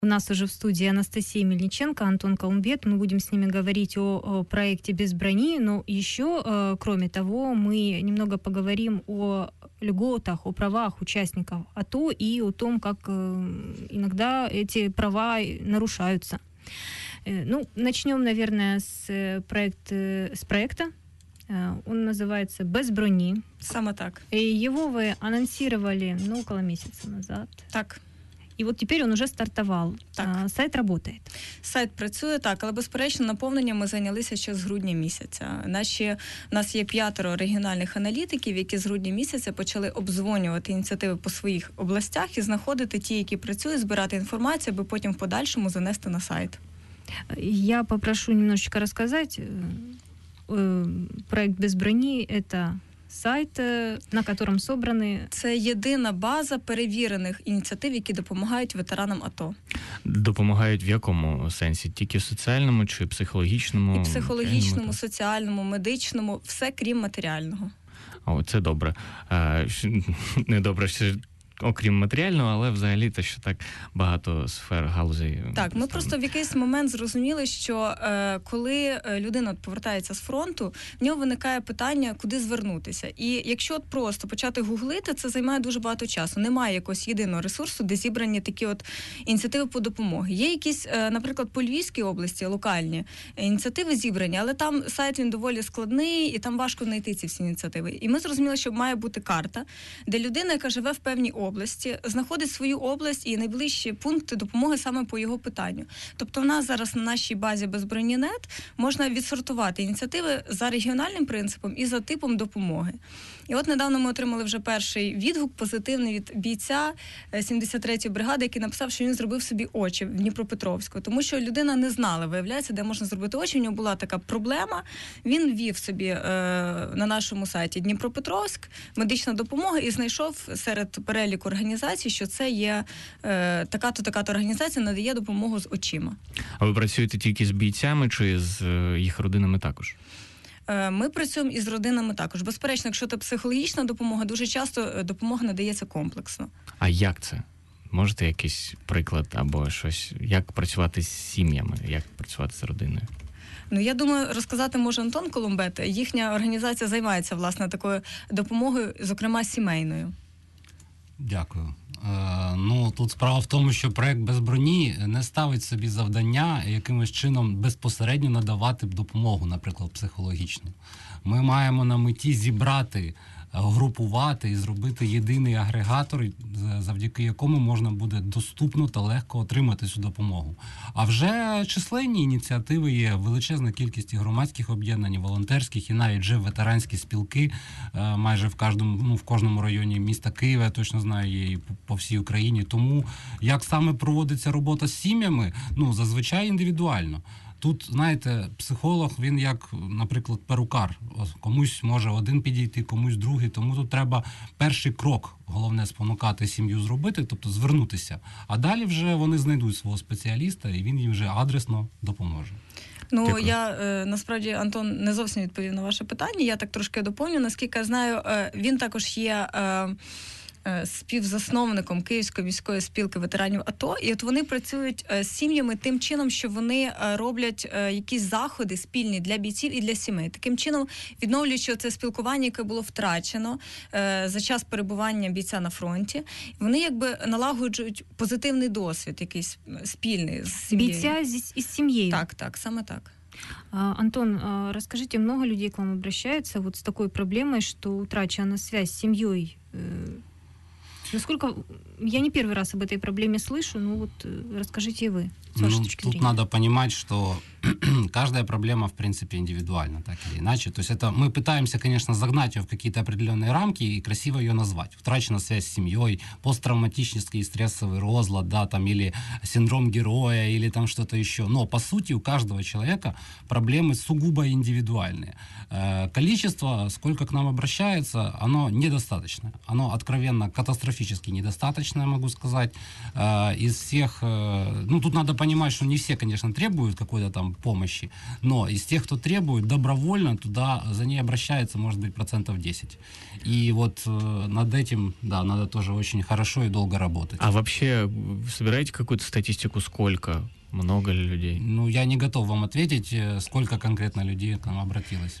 У нас уже в студии Анастасия Мельниченко, Антон Колумбет. Мы будем с ними говорить о проекте «Без брони», но еще, кроме того, мы немного поговорим о льготах, о правах участников АТО и о том, как иногда эти права нарушаются. Ну, начнем, наверное, с проекта. Он называется «Без брони». Саме так. И его вы анонсировали, около месяца назад. Так. І от тепер він вже стартував. Сайт працює? Сайт працює, так, але, безперечно, наповненням ми зайнялися ще з грудня місяця. У нас є 5 регіональних аналітиків, які з грудня місяця почали обдзвонювати ініціативи по своїх областях і знаходити ті, які працюють, збирати інформацію, аби потім в подальшому занести на сайт. Я попрошу немножечко розказати. Проект «Без броні» – це сайт, на котором собрані... Це єдина база перевірених ініціатив, які допомагають ветеранам АТО. Допомагають в якому сенсі? Тільки в соціальному чи психологічному? І психологічному, соціальному, медичному, все крім матеріального. О, це добре. Не добре, що окрім матеріального, але взагалі те, що так багато сфер, галузей. Так, ми просто в якийсь момент зрозуміли, що коли людина повертається з фронту, в нього виникає питання, куди звернутися. І якщо от просто почати гуглити, це займає дуже багато часу. Немає якогось єдиного ресурсу, де зібрані такі от ініціативи по допомогі. Є якісь, наприклад, по Львівській області локальні ініціативи зібрані, але там сайт він доволі складний, і там важко знайти ці всі ініціативи. І ми зрозуміли, що має бути карта, де людина, яка живе в певній області, знаходить свою область і найближчі пункти допомоги саме по його питанню. Тобто в нас зараз на нашій базі «Без броні.нет» можна відсортувати ініціативи за регіональним принципом і за типом допомоги. І от недавно ми отримали вже перший відгук позитивний від бійця 73-ї бригади, який написав, що він зробив собі очі в Дніпропетровську, тому що людина не знала, виявляється, де можна зробити очі, в нього була така проблема. Він ввів собі на нашому сайті Дніпропетровськ, медична допомога, і знайшов серед переліку організацій, що це є така-то організація, надає допомогу з очима. А ви працюєте тільки з бійцями чи з їх родинами також? Ми працюємо із родинами також. Безперечно, якщо це психологічна допомога, дуже часто допомога надається комплексно. А як це? Можете якийсь приклад або щось? Як працювати з сім'ями? Як працювати з родиною? Я думаю, розказати може Антон Колумбет. Їхня організація займається, власне, такою допомогою, зокрема, сімейною. Дякую. Тут справа в тому, що проект «Без броні» не ставить собі завдання якимось чином безпосередньо надавати допомогу, наприклад, психологічну. Ми маємо на меті зібрати, групувати і зробити єдиний агрегатор, завдяки якому можна буде доступно та легко отримати цю допомогу. А вже численні ініціативи є, величезна кількість і громадських об'єднань, і волонтерських, і навіть вже ветеранські спілки майже в кожному районі міста Києва, я точно знаю, є і по всій Україні. Тому як саме проводиться робота з сім'ями, зазвичай індивідуально. Тут, знаєте, психолог, він як, наприклад, перукар. Комусь може один підійти, комусь другий. Тому тут треба перший крок, головне, спонукати сім'ю зробити, тобто звернутися. А далі вже вони знайдуть свого спеціаліста, і він їм вже адресно допоможе. Насправді, Антон не зовсім відповів на ваше питання. Я так трошки доповню. Наскільки я знаю, він також є співзасновником Київської міської спілки ветеранів АТО, і от вони працюють з сім'ями тим чином, що вони роблять якісь заходи спільні для бійців і для сімей. Таким чином, відновлюючи це спілкування, яке було втрачено за час перебування бійця на фронті, вони якби налагоджують позитивний досвід, якийсь спільний з сім'єю. Бійця із сім'єю? Так, саме так. Антон, расскажите, много людей к вам обращаются вот с такой проблемой, что утрачена связь с семьей? Насколько... Я не первый раз об этой проблеме слышу, но вот расскажите и вы, с вашей точки зрения. Тут надо понимать, что каждая проблема, в принципе, индивидуальна, так или иначе. То есть это мы пытаемся, конечно, загнать ее в какие-то определенные рамки и красиво ее назвать. Утрачена связь с семьей, посттравматический стрессовый розлад, да, там, или синдром героя, или там что-то еще. Но, по сути, у каждого человека проблемы сугубо индивидуальные. Количество, сколько к нам обращается, оно недостаточное. Оно откровенно катастрофически недостаточное, могу сказать. Из всех... тут надо понимать, что не все, конечно, требуют какой-то там помощи. Но из тех, кто требует, добровольно туда за ней обращается, может быть, 10%. И вот над этим, да, надо тоже очень хорошо и долго работать. А вообще собираете какую-то статистику, сколько? Много ли людей? Ну, я не готов вам ответить, сколько конкретно людей к нам обратилось.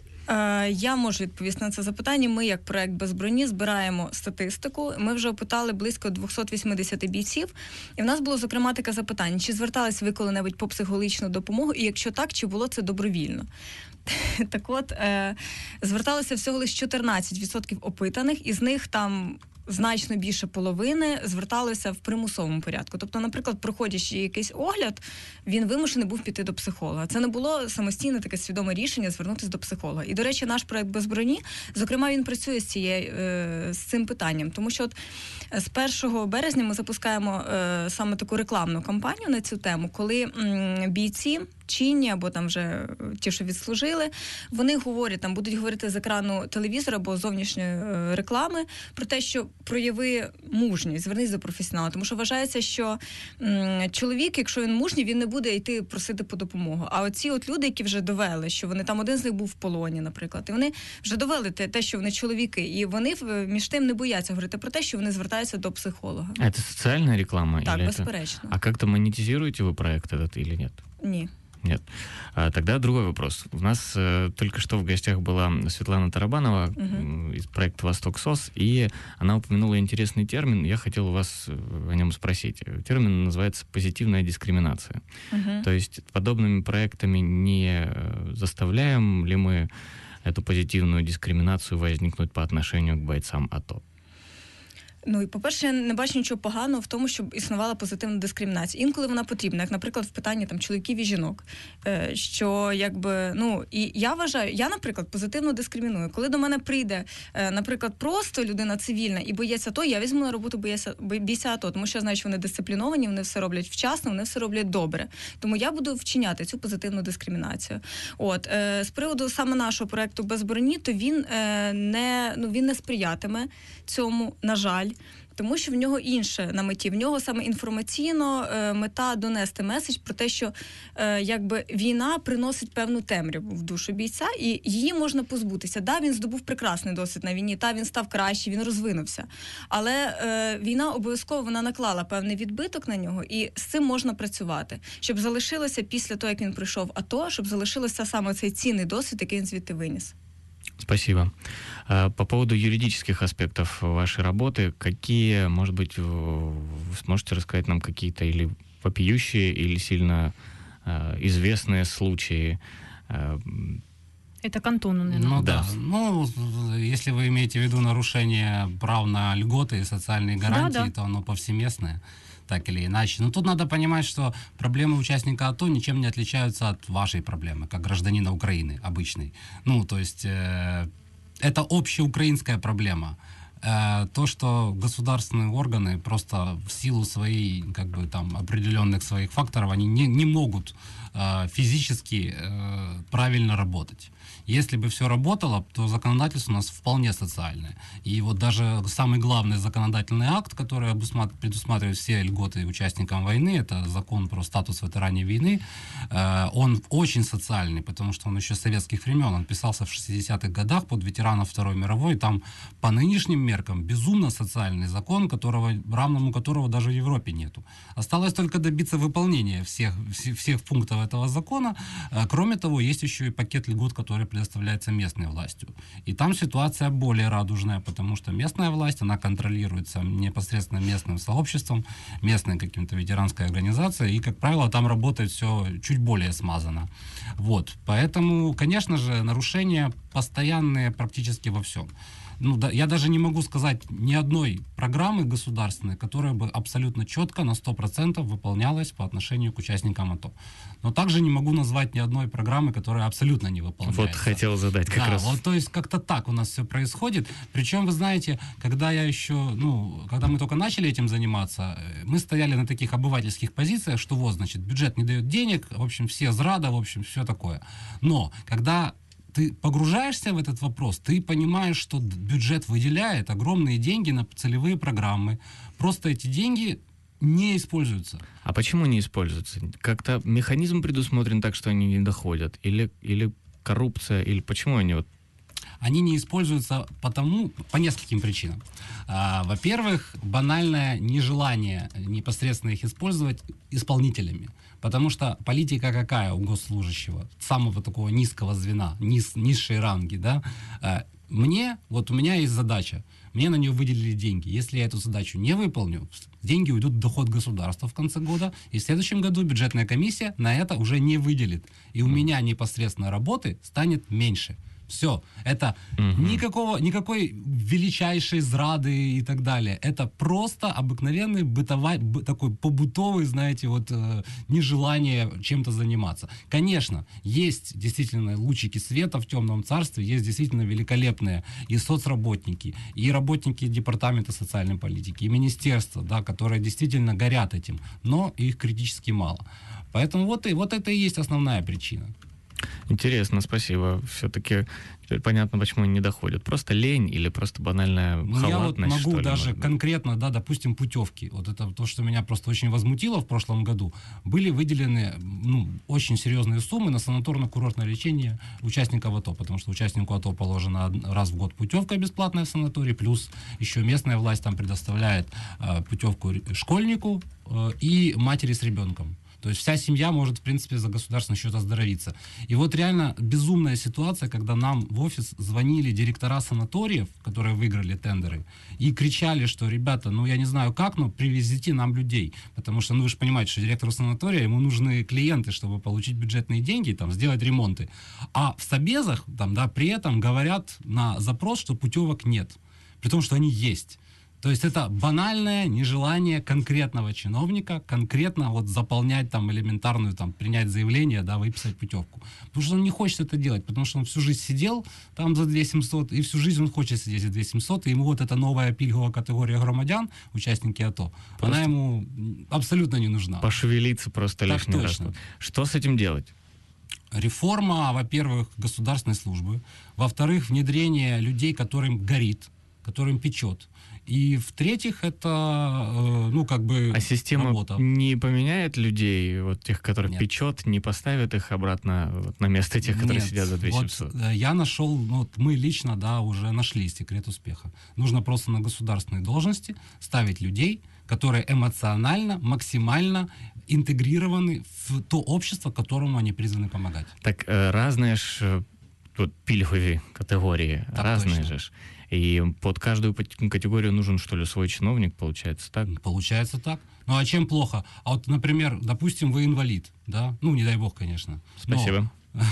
Я можу відповісти на це запитання. Ми, як проект «Без броні», збираємо статистику. Ми вже опитали близько 280 бійців. І в нас було, зокрема, таке запитання: чи звертались ви коли-небудь по психологічну допомогу? І якщо так, чи було це добровільно? Так от, зверталося всього лише 14% опитаних, із них там значно більше половини зверталося в примусовому порядку. Тобто, наприклад, проходячи якийсь огляд, він вимушений був піти до психолога. Це не було самостійне таке свідоме рішення звернутися до психолога. І, до речі, наш проект «Без броні», зокрема, він працює з цим питанням. Тому що от з 1 березня ми запускаємо саме таку рекламну кампанію на цю тему, коли бійці, чинні або там вже ті, що відслужили, вони говорять, там будуть говорити з екрану телевізора або зовнішньої реклами про те, що прояви мужність, звернись до професіонала. Тому що вважається, що чоловік, якщо він мужній, він не буде йти просити по допомогу. А оці от люди, які вже довели, що вони там, один з них був в полоні, наприклад, і вони вже довели те, що вони чоловіки, і вони між тим не бояться говорити про те, що вони звертаються до психолога. А це соціальна реклама? Так, безперечно. А как-то монетизируете вы проект этот или нет? Ні. Нет. Тогда другой вопрос. У нас только что в гостях была Светлана Тарабанова из проекта «Восток СОС», и она упомянула интересный термин. Я хотел у вас о нем спросить. Термин называется «позитивная дискриминация». То есть подобными проектами не заставляем ли мы эту позитивную дискриминацию возникнуть по отношению к бойцам АТО? Ну, і, по-перше, я не бачу нічого поганого в тому, щоб існувала позитивна дискримінація. Інколи вона потрібна, як, наприклад, в питанні там чоловіків і жінок. Що, якби, ну, і я вважаю, я, наприклад, позитивно дискриміную. Коли до мене прийде, наприклад, просто людина цивільна і боєць АТО, я візьму на роботу бійця АТО, тому що я знаю, що вони дисципліновані, вони все роблять вчасно, вони все роблять добре. Тому я буду вчиняти цю позитивну дискримінацію. От, з приводу саме нашого проекту «Без броні», то він не сприятиме цьому, на жаль. Тому що в нього інше на меті. В нього саме інформаційно мета донести меседж про те, що якби війна приносить певну темряву в душу бійця, і її можна позбутися. Да, він здобув прекрасний досвід на війні, він став кращий, він розвинувся. Але війна обов'язково вона наклала певний відбиток на нього, і з цим можна працювати. Щоб залишилося після того, як він прийшов в АТО, щоб залишилося саме цей цінний досвід, який він звідти виніс. Спасибо. По поводу юридических аспектов вашей работы, какие, может быть, вы сможете рассказать нам какие-то или вопиющие, или сильно известные случаи? Это к Антону, наверное. Ну да. Ну, если вы имеете в виду нарушение прав на льготы и социальные гарантии, то оно повсеместное, так или иначе. Но тут надо понимать, что проблемы участника АТО ничем не отличаются от вашей проблемы, как гражданина Украины обычной. Ну, то есть это общеукраинская проблема. То, что государственные органы просто в силу своей, как бы там, определенных своих факторов, они не могут физически правильно работать. Если бы все работало, то законодательство у нас вполне социальное. И вот даже самый главный законодательный акт, который предусматривает все льготы участникам войны, это закон про статус ветеранов войны, он очень социальный, потому что он еще с советских времен, он писался в 60-х годах под ветеранов Второй мировой, там по нынешним меркам безумно социальный закон, равному которого даже в Европе нету. Осталось только добиться выполнения всех пунктов этого закона. Кроме того, есть еще и пакет льгот, который предоставляется местной властью. И там ситуация более радужная, потому что местная власть, она контролируется непосредственно местным сообществом, местной каким-то ветеранской организацией, и, как правило, там работает все чуть более смазано. Вот. Поэтому, конечно же, нарушения постоянные практически во всем. Ну, да, я даже не могу сказать ни одной программы государственной, которая бы абсолютно четко на 100% выполнялась по отношению к участникам АТО. Но также не могу назвать ни одной программы, которая абсолютно не выполняется. Вот хотел задать как раз. Вот, то есть как-то так у нас все происходит. Причем, вы знаете, когда мы только начали этим заниматься, мы стояли на таких обывательских позициях, что вот, значит, бюджет не дает денег, в общем, все зрада, в общем, все такое. Но когда ты погружаешься в этот вопрос, ты понимаешь, что бюджет выделяет огромные деньги на целевые программы. Просто эти деньги не используются. А почему не используются? Как-то механизм предусмотрен так, что они не доходят? Или коррупция? Или почему они вот... Они не используются по нескольким причинам. Во-первых, банальное нежелание непосредственно их использовать исполнителями. Потому что политика какая у госслужащего? Самого такого низкого звена, низшие ранги, да? У меня есть задача. Мне на нее выделили деньги. Если я эту задачу не выполню, деньги уйдут в доход государства в конце года, и в следующем году бюджетная комиссия на это уже не выделит. И у меня непосредственно работы станет меньше. Все. Это никакой величайшей зрады и так далее. Это просто обыкновенный такой побытовый, знаете, нежелание чем-то заниматься. Конечно, есть действительно лучики света в темном царстве, есть действительно великолепные и соцработники, и работники департамента социальной политики, и министерства, да, которые действительно горят этим, но их критически мало. Поэтому вот это и есть основная причина. Интересно, спасибо. Все-таки теперь понятно, почему они не доходят. Просто лень или просто банальная халатность, я могу что ли, даже конкретно, да, допустим, путевки. Вот это то, что меня просто очень возмутило в прошлом году. Были выделены очень серьезные суммы на санаторно-курортное лечение участников АТО, потому что участнику АТО положена раз в год путевка бесплатная в санаторий, плюс еще местная власть там предоставляет путевку школьнику и матери с ребенком. То есть вся семья может, в принципе, за государственный счет оздоровиться. И вот реально безумная ситуация, когда нам в офис звонили директора санаториев, которые выиграли тендеры, и кричали, что, ребята, я не знаю как, но привезите нам людей. Потому что, вы же понимаете, что директору санатория, ему нужны клиенты, чтобы получить бюджетные деньги, сделать ремонты. А в собезах, при этом говорят на запрос, что путевок нет. При том, что они есть. То есть это банальное нежелание конкретного чиновника конкретно заполнять элементарную, принять заявление, выписать путевку. Потому что он не хочет это делать, потому что он всю жизнь сидел там за 2700, и всю жизнь он хочет сидеть за 2700, и ему эта новая пільгова категория громадян, участники АТО, она ему абсолютно не нужна. Пошевелиться просто так лишний точно. раз. Что с этим делать? Реформа, во-первых, государственной службы, во-вторых, внедрение людей, которым горит, которым печет. И в-третьих, это, А система работа. не поменяет людей, тех, которых Нет. печет, не поставит их обратно на место тех, которые сидят за 2700? Я нашел, мы лично, уже нашли секрет успеха. Нужно просто на государственной должности ставить людей, которые эмоционально, максимально интегрированы в то общество, которому они призваны помогать. Так разные ж тут пільгові категории, Так разные точно. же ж. И под каждую категорию нужен, что ли, свой чиновник, получается, так? Получается так. А чем плохо? Например, допустим, вы инвалид, да? Не дай бог, конечно. Спасибо.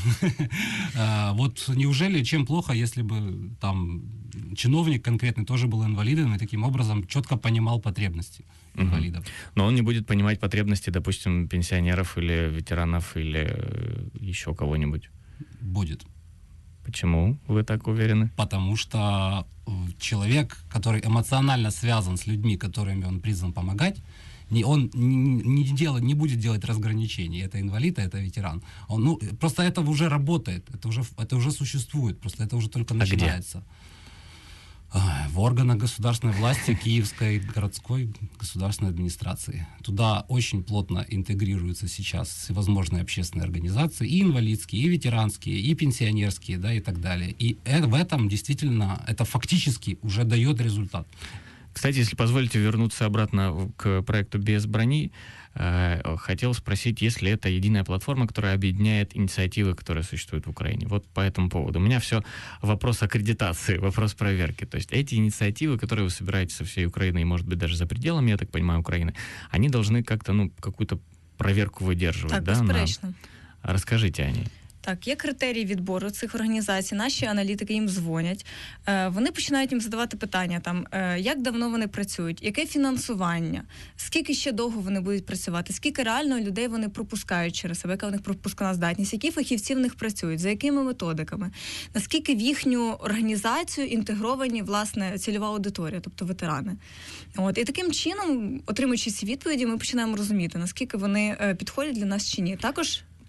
Неужели чем плохо, если бы чиновник конкретный тоже был инвалидом и таким образом четко понимал потребности инвалидов? Но он не будет понимать потребности, допустим, пенсионеров или ветеранов или еще кого-нибудь? Будет. Почему вы так уверены? Потому что человек, который эмоционально связан с людьми, которыми он призван помогать, он не будет делать разграничений. Это инвалид, а это ветеран. Просто это уже работает, это уже существует, просто это уже только начинается. Где? В органах государственной власти Киевской городской государственной администрации. Туда очень плотно интегрируются сейчас всевозможные общественные организации, и инвалидские, и ветеранские, и пенсионерские, и так далее. И в этом действительно, это фактически уже дает результат. Кстати, если позволите вернуться обратно к проекту «Без брони», хотел спросить, есть ли это единая платформа, которая объединяет инициативы, которые существуют в Украине. Вот по этому поводу. У меня все вопрос аккредитации, вопрос проверки. То есть эти инициативы, которые вы собираете со всей Украины, и, может быть, даже за пределами, я так понимаю, Украины, они должны как-то, какую-то проверку выдерживать, так, да? безперечно. Расскажите о ней. Так, є критерії відбору цих організацій, наші аналітики їм дзвонять, вони починають їм задавати питання, як давно вони працюють, яке фінансування, скільки ще довго вони будуть працювати, скільки реально людей вони пропускають через себе, яка в них пропускна здатність, які фахівці в них працюють, за якими методиками, наскільки в їхню організацію інтегровані, власне, цільова аудиторія, тобто ветерани. І таким чином, отримуючи ці відповіді, ми починаємо розуміти, наскільки вони підходять для нас чи ні. Також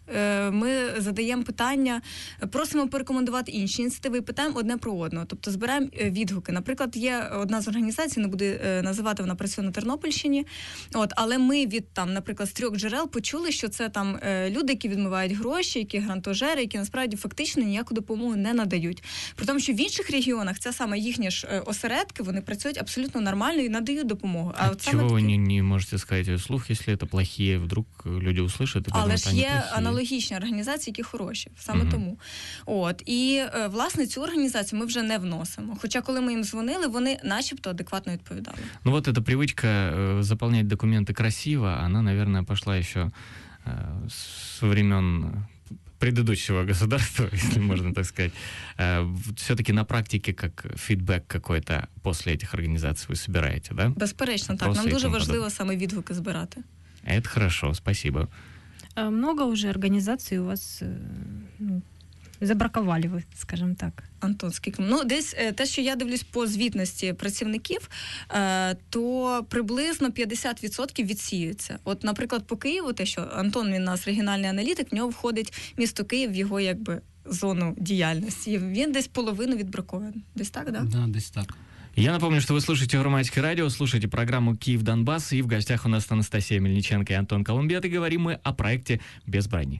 Ми задаємо питання, просимо порекомендувати інші ініціативи і питаємо одне про одного. Тобто збираємо відгуки. Наприклад, є одна з організацій, не буду називати, вона працює на Тернопільщині. Але ми від наприклад, з 3 джерел почули, що це там люди, які відмивають гроші, які грантожери, які насправді фактично ніяку допомогу не надають. При тому, що в інших регіонах це саме їхні ж осередки, вони працюють абсолютно нормально і надають допомогу. А чого ви не можете сказати вслух, якщо це плохі, вдруг люди услышать? Але ж є аналогічні організації, які хороші, саме тому. І, власне, цю організацію ми вже не вносимо. Хоча, коли ми їм дзвонили, вони начебто адекватно відповідали. Ну вот эта привычка заполнять документы красиво, она, наверное, пошла еще с времен предыдущего государства, если можно так сказать. Все-таки на практике как фидбэк какой-то после этих организаций вы собираете, да? Безперечно, так. Нам дуже важливо саме відгуки збирати. Это хорошо, спасибо. Много уже организаций у вас забраковали ви, скажімо так. Антон, скільки? Десь те, що я дивлюсь по звітності працівників, то приблизно 50% відсіюється. От, наприклад, по Києву, те, що Антон, він у нас регіональний аналітик, в нього входить місто Київ в його, зону діяльності. Він десь половину відбракован. Десь так, да? Да, десь так. Я напомню, что вы слушаете Громадское радио, слушаете программу «Киев-Донбасс», и в гостях у нас Анастасия Мельниченко и Антон Колумбет, и говорим мы о проекте «Без брони».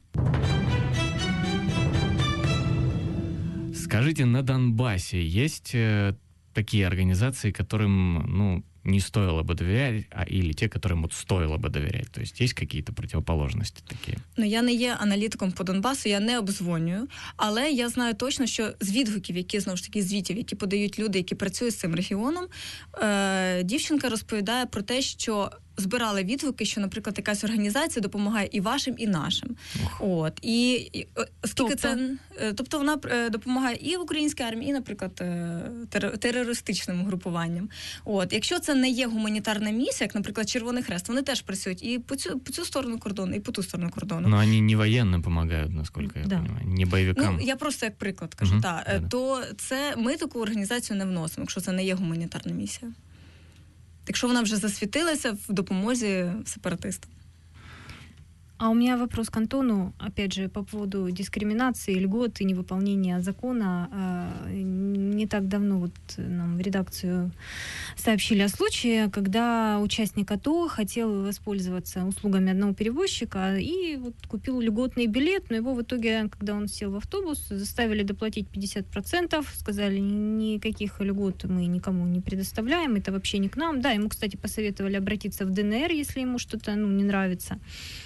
Скажите, на Донбассе есть такие организации, которым, не стоило бы доверять, или те, которым стоило бы доверять? То есть есть какие-то противоположности такие? Я не є аналітиком по Донбасу, я не обдзвонюю, але я знаю точно, що з відгуків, які, знову ж таки, звітів, які подають люди, які працюють з цим регіоном, дівчинка розповідає про те, що збирали відгуки, що, наприклад, якась організація допомагає і вашим, і нашим. І оскільки тобто вона допомагає і українській армії, і, наприклад, терористичним угрупуванням. Якщо це не є гуманітарна місія, як, наприклад, Червоний Хрест, вони теж працюють і по цю сторону кордону, і по ту сторону кордону. Но они не военным помогают, насколько я понимаю, не боевикам. Я просто як приклад кажу, то це ми таку організацію не вносимо, якщо це не є гуманітарна місія. Якщо вона вже засвітилася в допомозі сепаратистам. А у меня вопрос к Антону, опять же, по поводу дискриминации, льгот и невыполнения закона. Не так давно нам в редакцию сообщили о случае, когда участник АТО хотел воспользоваться услугами одного перевозчика и купил льготный билет, но его в итоге, когда он сел в автобус, заставили доплатить 50%, сказали, никаких льгот мы никому не предоставляем, это вообще не к нам. Да, ему, кстати, посоветовали обратиться в ДНР, если ему что-то не нравится.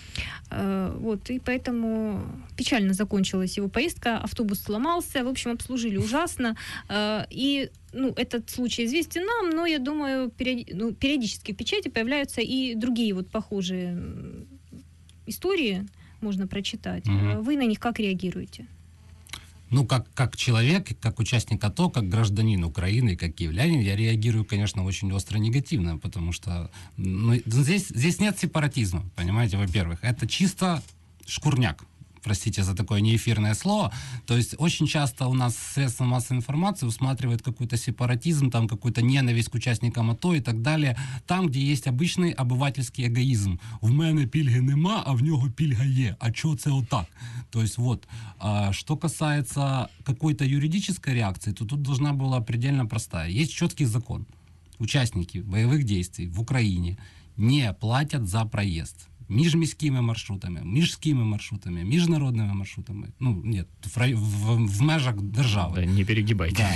И поэтому печально закончилась его поездка, автобус сломался, в общем, обслужили ужасно, и этот случай известен нам, но я думаю, периодически в печати появляются и другие похожие истории, можно прочитать. Вы на них как реагируете? Как человек, как участник АТО, как гражданин Украины, как киевлянин, я реагирую, конечно, очень остро негативно, потому что здесь нет сепаратизма, понимаете, во-первых. Это чисто шкурняк. Простите за такое неэфирное слово. То есть очень часто у нас средства массовой информации усматривают какой-то сепаратизм, там какую-то ненависть к участникам АТО и так далее. Там, где есть обычный обывательский эгоизм. В мене пільги нема, а в нього пільга є. А чого це отак? То есть что касается какой-то юридической реакции, то тут должна была предельно простая. Есть четкий закон. Участники боевых действий в Украине не платят за проезд. Міжміськими маршрутами, міжськими маршрутами, міжнародними маршрутами. В межах держави. Не перегибайте.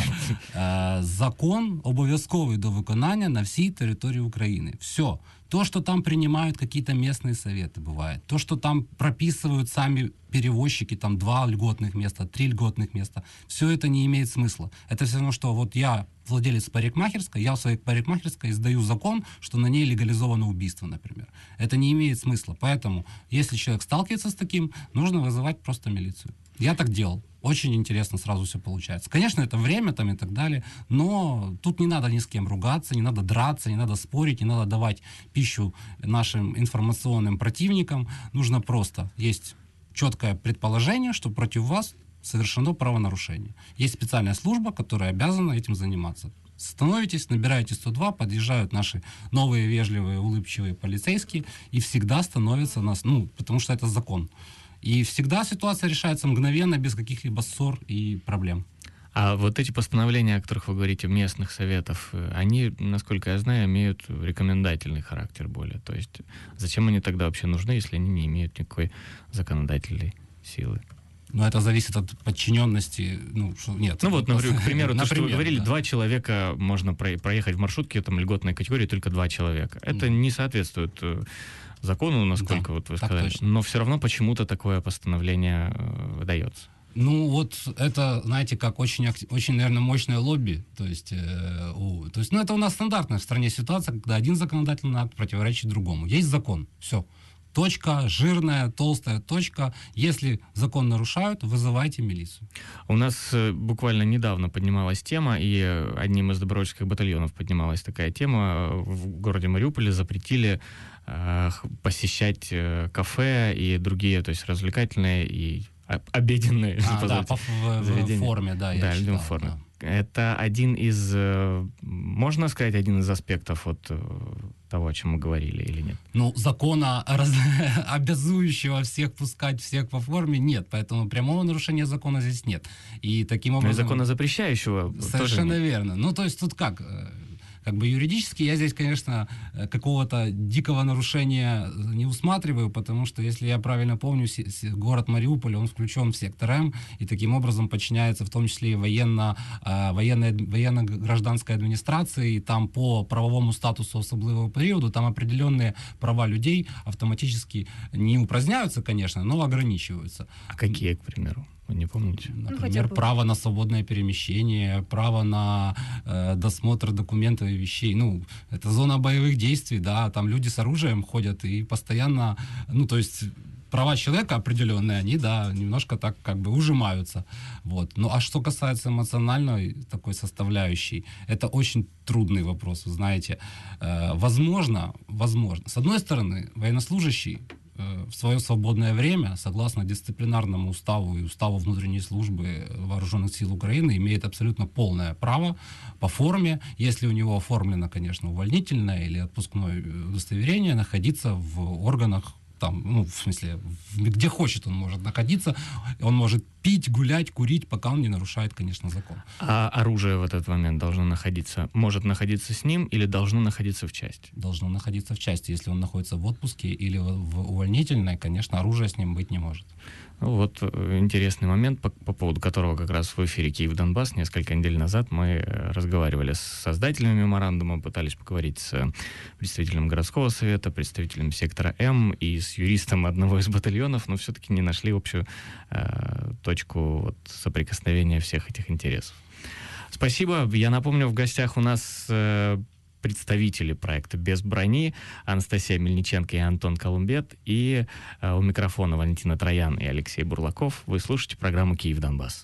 Закон обов'язковий до виконання на всій території України. Все. То, что там принимают какие-то местные советы, бывает. То, что там прописывают сами перевозчики, там 2 льготных места, 3 льготных места. Все это не имеет смысла. Это все равно, что я владелец парикмахерской, я в своей парикмахерской издаю закон, что на ней легализовано убийство, например. Это не имеет смысла. Поэтому, если человек сталкивается с таким, нужно вызывать просто милицию. Я так делал. Очень интересно сразу все получается. Конечно, это время и так далее, но тут не надо ни с кем ругаться, не надо драться, не надо спорить, не надо давать пищу нашим информационным противникам. Нужно просто, есть четкое предположение, что против вас совершено правонарушение. Есть специальная служба, которая обязана этим заниматься. Становитесь, набираете 102, подъезжают наши новые, вежливые, улыбчивые полицейские и всегда становятся нас, потому что это закон. И всегда ситуация решается мгновенно, без каких-либо ссор и проблем. А вот эти постановления, о которых вы говорите, местных советов, они, насколько я знаю, имеют рекомендательный характер более. То есть зачем они тогда вообще нужны, если они не имеют никакой законодательной силы? Но это зависит от подчиненности. Нет. Ну вот, например, к примеру, то, что вы говорили, да. 2 человека можно проехать в маршрутке, там льготной категории, только 2 человека. Это не соответствует закону, насколько да, вот вы сказали. Точно. Но все равно почему-то такое постановление выдается. Ну, вот это, знаете, как очень, наверное, мощное лобби. То есть, это у нас стандартная в стране ситуация, когда один законодательный акт противоречит другому. Есть закон, все. Точка, жирная, толстая точка. Если закон нарушают, вызывайте милицию. У нас буквально недавно поднималась тема, и одним из добровольческих батальонов поднималась такая тема. В городе Мариуполе запретили посещать кафе и другие, то есть развлекательные и обеденные в форме, да, я читал, в форме. Да. Это один из, можно сказать, один из аспектов вот того, о чем мы говорили, или нет? Ну, закона, обязующего всех пускать всех по форме, нет. Поэтому прямого нарушения закона здесь нет. И таким образом... Но и закона запрещающего совершенно тоже нет. верно. Ну, то есть тут как бы юридически я здесь, конечно, какого-то дикого нарушения не усматриваю, потому что, если я правильно помню, город Мариуполь, он включен в сектор М, и таким образом подчиняется в том числе и военно-гражданской администрации, и там по правовому статусу особливого периода, там определенные права людей автоматически не упраздняются, конечно, но ограничиваются. А какие, к примеру? Вы не помните? Например, право на свободное перемещение, право на досмотр документов и вещей. Ну, это зона боевых действий, да, там люди с оружием ходят и постоянно, то есть права человека определенные, они, да, немножко так как бы ужимаются. Вот. Ну, а что касается эмоциональной такой составляющей, это очень трудный вопрос, вы знаете. Возможно, с одной стороны, военнослужащий в свое свободное время, согласно дисциплинарному уставу и уставу внутренней службы Вооруженных сил Украины, имеет абсолютно полное право по форме, если у него оформлено, конечно, увольнительное или отпускное удостоверение, находиться в органах, там, в смысле, где хочет он может находиться, он может пить, гулять, курить, пока он не нарушает, конечно, закон. А оружие в этот момент может находиться с ним или должно находиться в части? Должно находиться в части. Если он находится в отпуске или в увольнительной, конечно, оружие с ним быть не может. Ну, вот интересный момент, по поводу которого как раз в эфире «Киев-Донбасс» несколько недель назад мы разговаривали с создателями меморандума, пытались поговорить с представителем городского совета, представителем сектора М и с юристом одного из батальонов, но все-таки не нашли общую точку соприкосновения всех этих интересов. Спасибо. Я напомню, в гостях у нас представители проекта «Без брони» Анастасия Мельниченко и Антон Колумбет, и у микрофона Валентина Троян и Алексей Бурлаков. Вы слушаете программу «Киев-Донбасс».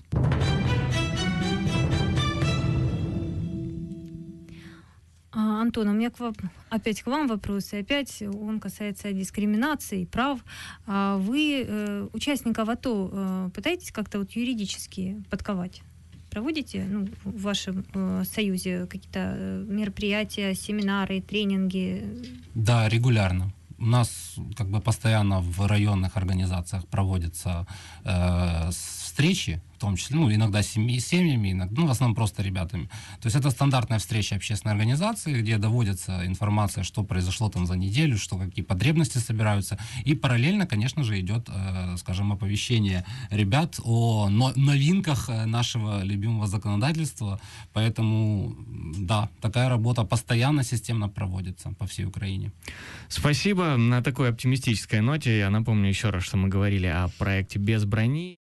Антон, у меня опять к вам вопрос, и опять он касается дискриминации, прав. Вы участников АТО пытаетесь как-то юридически подковать? Проводите в вашем союзе какие-то мероприятия, семинары, тренинги? Да, регулярно. У нас как бы постоянно в районных организациях проводятся встречи, в том числе, иногда с семьями, иногда, в основном просто ребятами. То есть это стандартная встреча общественной организации, где доводится информация, что произошло там за неделю, какие потребности собираются. И параллельно, конечно же, идет, скажем, оповещение ребят о новинках нашего любимого законодательства. Поэтому, да, такая работа постоянно, системно проводится по всей Украине. Спасибо. На такой оптимистической ноте я напомню еще раз, что мы говорили о проекте «Без брони».